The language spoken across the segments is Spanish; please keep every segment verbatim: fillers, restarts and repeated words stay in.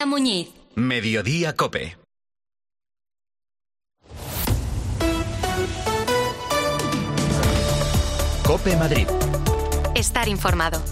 Muñiz. Mediodía COPE. COPE Madrid. Estar informado.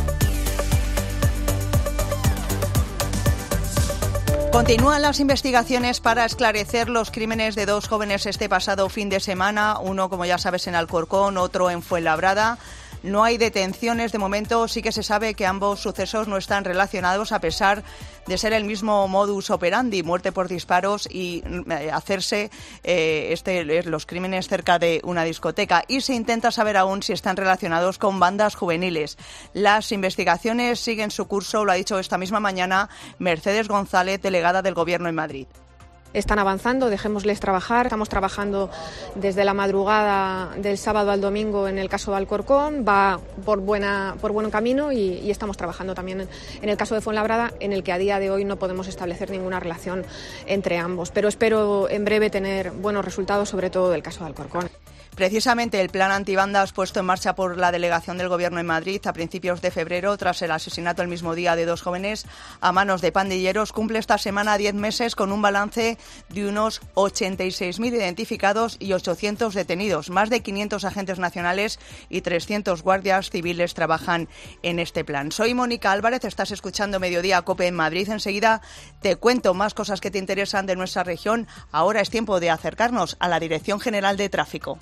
Continúan las investigaciones para esclarecer los crímenes de dos jóvenes este pasado fin de semana, uno, como ya sabes, en Alcorcón, otro en Fuenlabrada. No hay detenciones de momento, sí que se sabe que ambos sucesos no están relacionados a pesar de ser el mismo modus operandi, muerte por disparos y eh, hacerse eh, este, los crímenes cerca de una discoteca. Y se intenta saber aún si están relacionados con bandas juveniles. Las investigaciones siguen su curso, lo ha dicho esta misma mañana Mercedes González, delegada del Gobierno en Madrid. Están avanzando, dejémosles trabajar. Estamos trabajando desde la madrugada del sábado al domingo en el caso de Alcorcón. Va por buena por buen camino y, y estamos trabajando también en, en el caso de Fuenlabrada, en el que a día de hoy no podemos establecer ninguna relación entre ambos. Pero espero en breve tener buenos resultados, sobre todo del caso de Alcorcón. Precisamente el plan antibandas puesto en marcha por la delegación del Gobierno en Madrid a principios de febrero, tras el asesinato el mismo día de dos jóvenes a manos de pandilleros, cumple esta semana diez meses con un balance de unos ochenta y seis mil identificados y ochocientos detenidos. Más de quinientos agentes nacionales y trescientos guardias civiles trabajan en este plan. Soy Mónica Álvarez, estás escuchando Mediodía COPE en Madrid. Enseguida te cuento más cosas que te interesan de nuestra región. Ahora es tiempo de acercarnos a la Dirección General de Tráfico.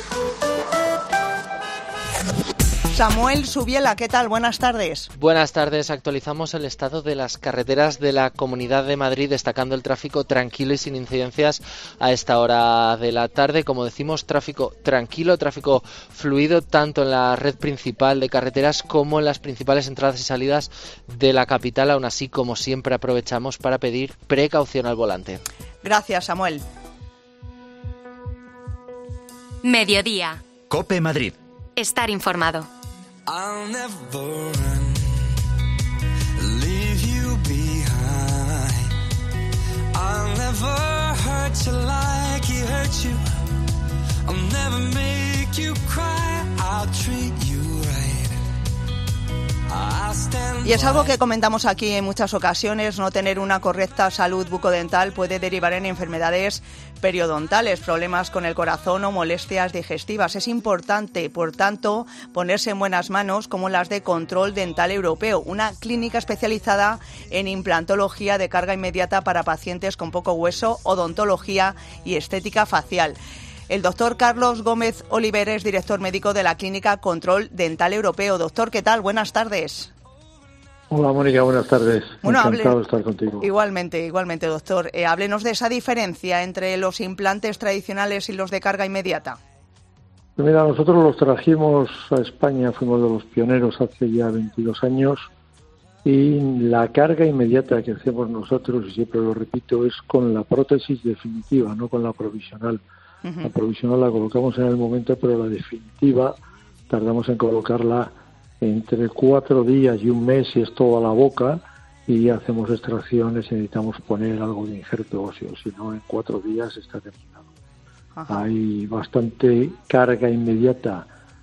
Samuel Subiela, ¿qué tal? Buenas tardes. Buenas tardes. Actualizamos el estado de las carreteras de la Comunidad de Madrid, destacando el tráfico tranquilo y sin incidencias a esta hora de la tarde. Como decimos, tráfico tranquilo, tráfico fluido, tanto en la red principal de carreteras como en las principales entradas y salidas de la capital. Aún así, como siempre, aprovechamos para pedir precaución al volante. Gracias, Samuel. Mediodía. COPE Madrid. Estar informado. I'll never run, leave you behind. I'll never hurt you like he hurt you. I'll never make you cry. I'll treat you right. I'll stand. Y es algo que comentamos aquí en muchas ocasiones, no tener una correcta salud bucodental puede derivar en enfermedades periodontales, problemas con el corazón o molestias digestivas. Es importante, por tanto, ponerse en buenas manos como las de Control Dental Europeo, una clínica especializada en implantología de carga inmediata para pacientes con poco hueso, odontología y estética facial. El doctor Carlos Gómez Oliver es director médico de la clínica Control Dental Europeo. Doctor, ¿qué tal? Buenas tardes. Hola, Mónica, buenas tardes. Bueno, encantado hable... de estar contigo. Igualmente, igualmente, doctor. Eh, háblenos de esa diferencia entre los implantes tradicionales y los de carga inmediata. Pues mira, nosotros los trajimos a España, fuimos de los pioneros hace ya veintidós años, y la carga inmediata que hacemos nosotros, y siempre lo repito, es con la prótesis definitiva, no con la provisional. Uh-huh. La provisional la colocamos en el momento, pero la definitiva tardamos en colocarla entre cuatro días y un mes, si es toda la boca, y hacemos extracciones y necesitamos poner algo de injerto óseo, si no en cuatro días está terminado. Ajá. Hay bastante carga inmediata,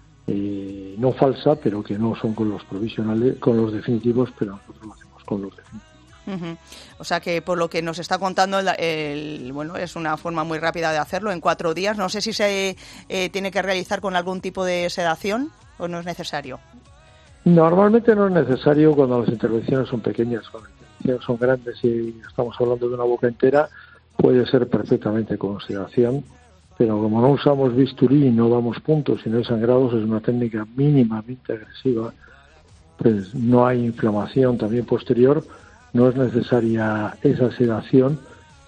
eh, no falsa, pero que no son con los provisionales, con los definitivos, pero nosotros lo hacemos con los definitivos. Uh-huh. O sea que por lo que nos está contando, el, el, bueno, es una forma muy rápida de hacerlo, en cuatro días. No sé si se eh, tiene que realizar con algún tipo de sedación o no es necesario. Normalmente no es necesario cuando las intervenciones son pequeñas. Cuando las intervenciones son grandes y estamos hablando de una boca entera, puede ser perfectamente con sedación, pero como no usamos bisturí y no damos puntos y no hay sangrados, es una técnica mínimamente agresiva, pues no hay inflamación también posterior, no es necesaria esa sedación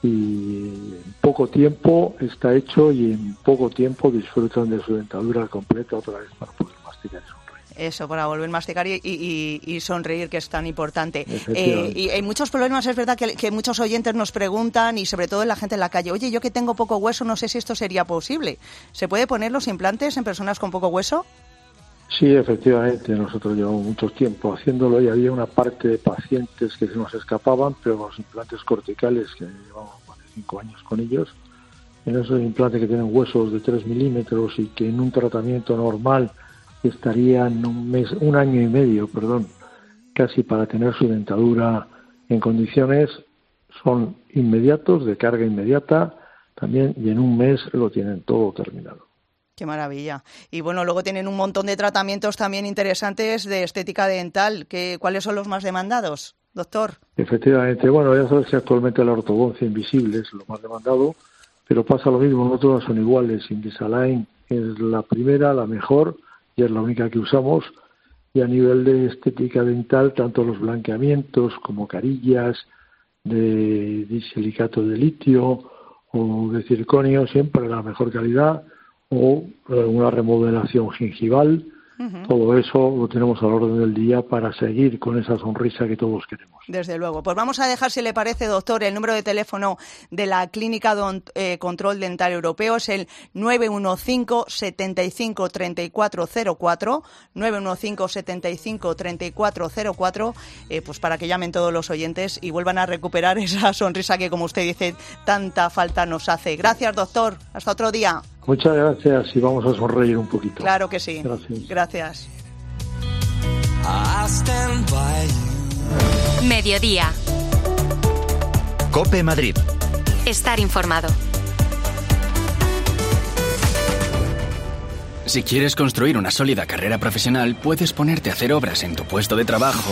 y en poco tiempo está hecho y en poco tiempo disfrutan de su dentadura completa otra vez para poder masticar eso. Eso, para volver a masticar y, y, y sonreír, que es tan importante. Eh, y hay muchos problemas, es verdad que, que muchos oyentes nos preguntan, y sobre todo la gente en la calle, oye, yo que tengo poco hueso, no sé si esto sería posible. ¿Se puede poner los implantes en personas con poco hueso? Sí, efectivamente, nosotros llevamos mucho tiempo haciéndolo y había una parte de pacientes que se nos escapaban, pero los implantes corticales, que llevamos más de cinco años con ellos, en esos implantes que tienen huesos de tres milímetros y que en un tratamiento normal estarían un mes, un año y medio, perdón, casi para tener su dentadura en condiciones, son inmediatos, de carga inmediata también, y en un mes lo tienen todo terminado. Qué maravilla. Y bueno, luego tienen un montón de tratamientos también interesantes de estética dental. ¿Qué, ¿Cuáles son los más demandados, doctor? Efectivamente, bueno, ya sabes que actualmente la ortodoncia invisible es lo más demandado, pero pasa lo mismo, no todas son iguales. Invisalign es la primera, la mejor, y es la única que usamos. Y a nivel de estética dental, tanto los blanqueamientos como carillas de, de silicato de litio o de circonio, siempre la mejor calidad, o una remodelación gingival. Uh-huh. Todo eso lo tenemos al orden del día para seguir con esa sonrisa que todos queremos. Desde luego. Pues vamos a dejar, si le parece, doctor, el número de teléfono de la Clínica Don, eh, Control Dental Europeo. Es el nueve uno cinco, setenta y cinco, treinta y cuatro cero cuatro, nueve uno cinco, setenta y cinco, treinta y cuatro cero cuatro, eh, pues para que llamen todos los oyentes y vuelvan a recuperar esa sonrisa que, como usted dice, tanta falta nos hace. Gracias, doctor. Hasta otro día. Muchas gracias y vamos a sonreír un poquito. Claro que sí. Gracias. Gracias. Mediodía. COPE Madrid. Estar informado. Si quieres construir una sólida carrera profesional, puedes ponerte a hacer obras en tu puesto de trabajo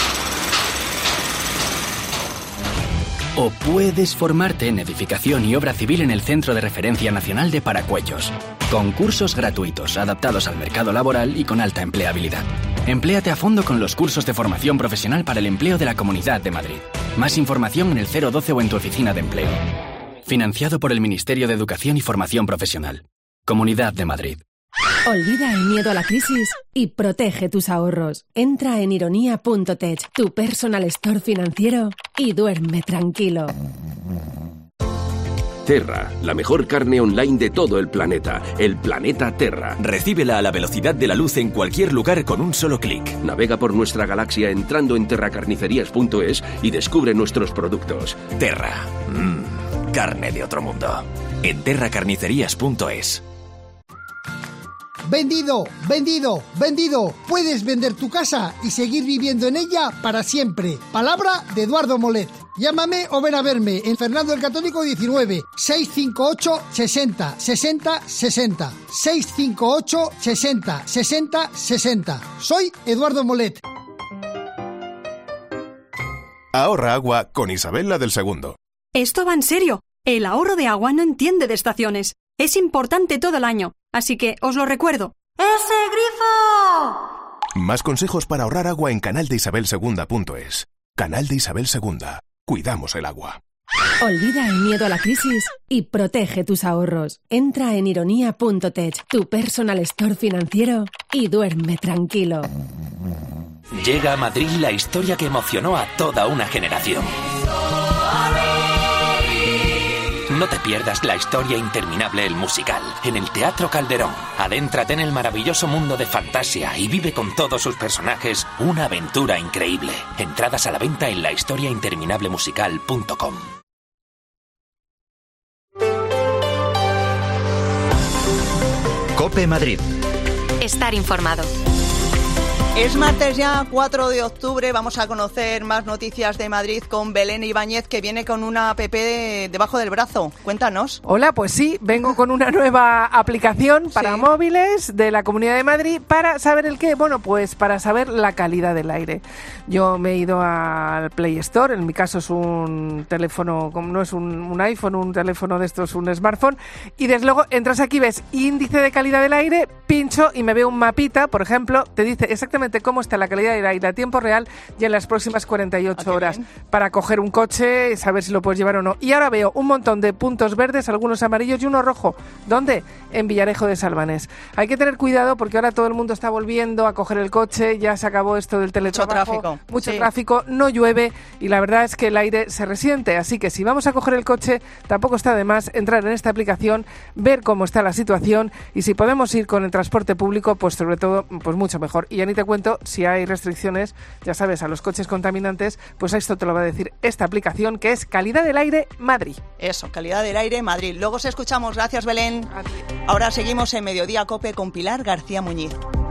o puedes formarte en edificación y obra civil en el Centro de Referencia Nacional de Paracuellos. Con cursos gratuitos, adaptados al mercado laboral y con alta empleabilidad. Empléate a fondo con los cursos de formación profesional para el empleo de la Comunidad de Madrid. Más información en el cero doce o en tu oficina de empleo. Financiado por el Ministerio de Educación y Formación Profesional. Comunidad de Madrid. Olvida el miedo a la crisis y protege tus ahorros. Entra en ironía punto tech, tu personal store financiero, y duerme tranquilo. Terra, la mejor carne online de todo el planeta. El planeta Terra. Recíbela a la velocidad de la luz en cualquier lugar con un solo clic. Navega por nuestra galaxia entrando en terra carnicerías punto es y descubre nuestros productos. Terra. Mmm, carne de otro mundo. En terra carnicerías punto es. Vendido, vendido, vendido. Puedes vender tu casa y seguir viviendo en ella para siempre. Palabra de Eduardo Molet. Llámame o ven a verme en Fernando el Católico diecinueve, seiscientos cincuenta y ocho, sesenta, sesenta, sesenta. seiscientos cincuenta y ocho, sesenta, sesenta, sesenta. Soy Eduardo Molet. Ahorra agua con Isabel del Segundo. Esto va en serio. El ahorro de agua no entiende de estaciones. Es importante todo el año, así que os lo recuerdo. ¡Ese grifo! Más consejos para ahorrar agua en canal de isabel segunda punto es. Canal de Isabel segunda. Cuidamos el agua. Olvida el miedo a la crisis y protege tus ahorros. Entra en ironía punto tech, tu personal store financiero, y duerme tranquilo. Llega a Madrid la historia que emocionó a toda una generación. No te pierdas la historia interminable El Musical, en el Teatro Calderón. Adéntrate en el maravilloso mundo de fantasía y vive con todos sus personajes una aventura increíble. Entradas a la venta en la historia interminable musical punto com. COPE Madrid. Estar informado. Es martes ya, cuatro de octubre, vamos a conocer más noticias de Madrid con Belén Ibáñez, que viene con una app de, debajo del brazo. Cuéntanos. Hola, pues sí, vengo con una nueva aplicación para sí. móviles de la Comunidad de Madrid para saber el qué, bueno, pues para saber la calidad del aire. Yo me he ido al Play Store, en mi caso es un teléfono, no es un, un iPhone, un teléfono de estos, un smartphone, y desde luego entras aquí, ves índice de calidad del aire, pincho y me veo un mapita, por ejemplo, te dice exactamente cómo está la calidad del aire a tiempo real y en las próximas cuarenta y ocho horas para coger un coche y saber si lo puedes llevar o no. Y ahora veo un montón de puntos verdes, algunos amarillos y uno rojo. ¿Dónde? En Villarejo de Salvanés. Hay que tener cuidado porque ahora todo el mundo está volviendo a coger el coche, ya se acabó esto del teletrabajo. Mucho tráfico. Mucho sí. tráfico, no llueve y la verdad es que el aire se resiente. Así que si vamos a coger el coche, tampoco está de más entrar en esta aplicación, ver cómo está la situación y si podemos ir con el transporte público, pues sobre todo, pues mucho mejor. Y ya ni te cuento si hay restricciones, ya sabes, a los coches contaminantes, pues esto te lo va a decir esta aplicación que es Calidad del Aire Madrid. Eso, Calidad del Aire Madrid. Luego os escuchamos. Gracias, Belén. Ahora seguimos en Mediodía COPE con Pilar García Muñiz.